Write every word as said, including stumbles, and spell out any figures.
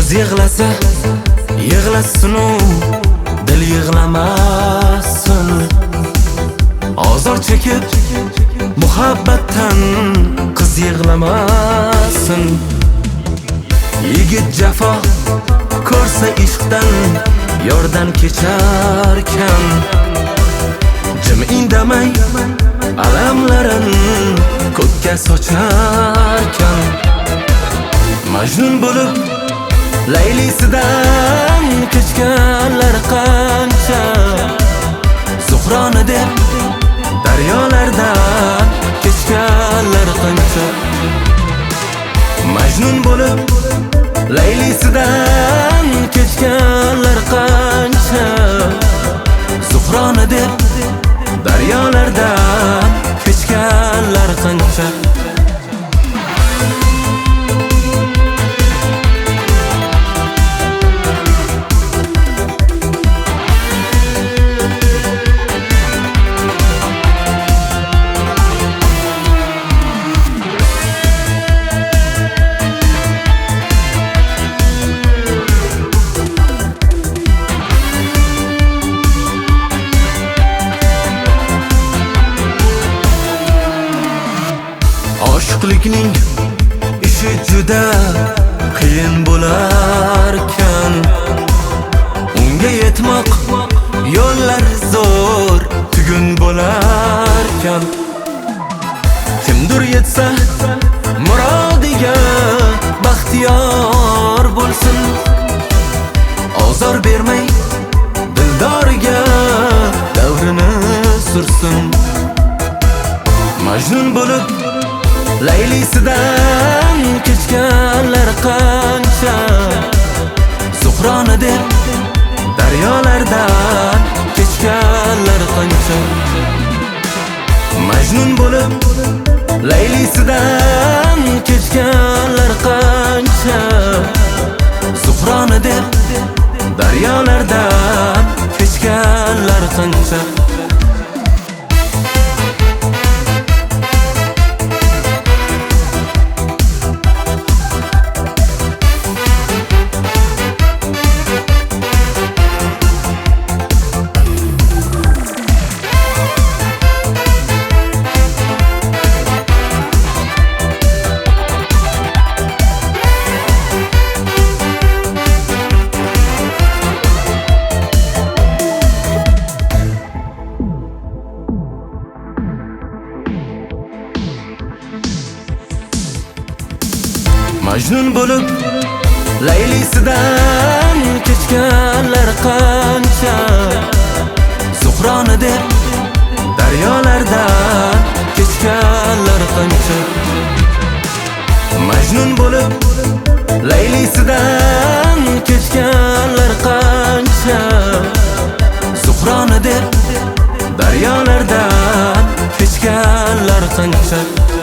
Ko'z yig'lasa yig'lasin-u, dil yig'lamasin. Ozor chekib muhabbatdan qiz yig'lamasin. Yigit jafo ko'rsa ishqdan yordan kecharkan, jim indamay alamlarin ko'kka socharkan. Majnun bo'lib Laylisidan kechganlar qancha, Zuhroni deb daryolardan kechganlar qancha. Majnun bo'lib Laylisidan kechganlar qancha, Zuhroni deb daryolardan kechganlar qancha. Oshiqlikning ishi juda qiyin bo'larkan, unga yetmoq yo'llar zo'r tugun bo'larkan. Kimdir yetsa murodiga baxtiyor bo'lsin, ozor bermay dildoriga davrini sursin. Majnun bo'lib Laylisidan kechganlar qancha, Zuhroni deb daryolardan kechganlar qancha. Majnun bo'lib Laylisidan kechganlar qancha, Zuhroni deb daryolardan kechganlar qancha. Majnun bo'lib Laylisidan kechganlar qancha, Zuhroni deb daryolardan kechganlar qancha. Majnun bo'lib Laylisidan kechganlar qancha, Zuhroni deb daryolardan kechganlar qancha.